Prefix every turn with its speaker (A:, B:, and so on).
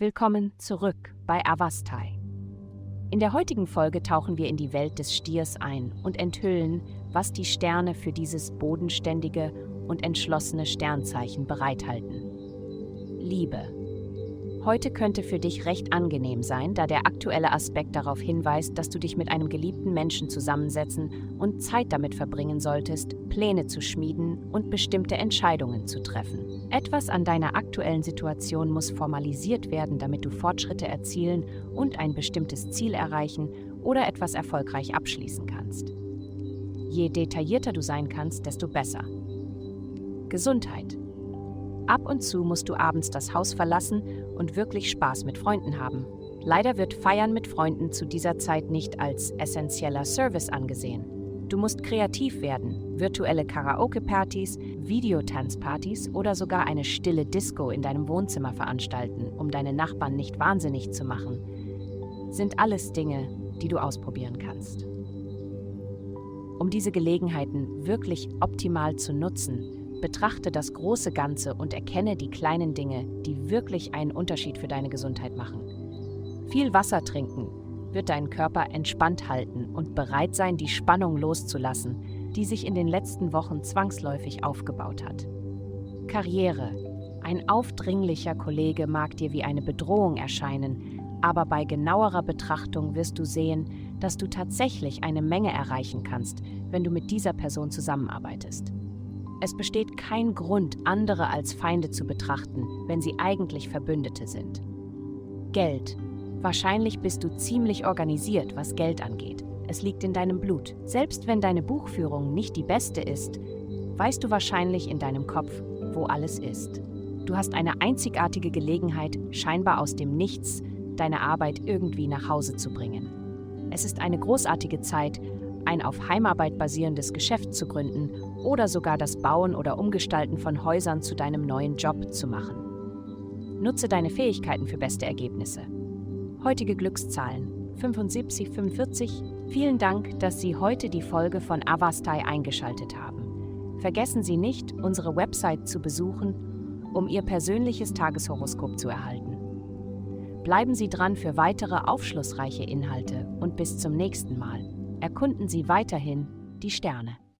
A: Willkommen zurück bei Avastai. In der heutigen Folge tauchen wir in die Welt des Stiers ein und enthüllen, was die Sterne für dieses bodenständige und entschlossene Sternzeichen bereithalten. Liebe. Heute könnte für dich recht angenehm sein, da der aktuelle Aspekt darauf hinweist, dass du dich mit einem geliebten Menschen zusammensetzen und Zeit damit verbringen solltest, Pläne zu schmieden und bestimmte Entscheidungen zu treffen. Etwas an deiner aktuellen Situation muss formalisiert werden, damit du Fortschritte erzielen und ein bestimmtes Ziel erreichen oder etwas erfolgreich abschließen kannst. Je detaillierter du sein kannst, desto besser. Gesundheit. Ab und zu musst du abends das Haus verlassen und wirklich Spaß mit Freunden haben. Leider wird Feiern mit Freunden zu dieser Zeit nicht als essentieller Service angesehen. Du musst kreativ werden, virtuelle Karaoke-Partys, Videotanzpartys oder sogar eine stille Disco in deinem Wohnzimmer veranstalten, um deine Nachbarn nicht wahnsinnig zu machen. Sind alles Dinge, die du ausprobieren kannst. Um diese Gelegenheiten wirklich optimal zu nutzen, betrachte das große Ganze und erkenne die kleinen Dinge, die wirklich einen Unterschied für deine Gesundheit machen. Viel Wasser trinken wird deinen Körper entspannt halten und bereit sein, die Spannung loszulassen, die sich in den letzten Wochen zwangsläufig aufgebaut hat. Karriere. Ein aufdringlicher Kollege mag dir wie eine Bedrohung erscheinen, aber bei genauerer Betrachtung wirst du sehen, dass du tatsächlich eine Menge erreichen kannst, wenn du mit dieser Person zusammenarbeitest. Es besteht kein Grund, andere als Feinde zu betrachten, wenn sie eigentlich Verbündete sind. Geld. Wahrscheinlich bist du ziemlich organisiert, was Geld angeht. Es liegt in deinem Blut. Selbst wenn deine Buchführung nicht die beste ist, weißt du wahrscheinlich in deinem Kopf, wo alles ist. Du hast eine einzigartige Gelegenheit, scheinbar aus dem Nichts, deine Arbeit irgendwie nach Hause zu bringen. Es ist eine großartige Zeit, ein auf Heimarbeit basierendes Geschäft zu gründen oder sogar das Bauen oder Umgestalten von Häusern zu deinem neuen Job zu machen. Nutze deine Fähigkeiten für beste Ergebnisse. Heutige Glückszahlen 7545. Vielen Dank, dass Sie heute die Folge von Avastai eingeschaltet haben. Vergessen Sie nicht, unsere Website zu besuchen, um Ihr persönliches Tageshoroskop zu erhalten. Bleiben Sie dran für weitere aufschlussreiche Inhalte und bis zum nächsten Mal. Erkunden Sie weiterhin die Sterne.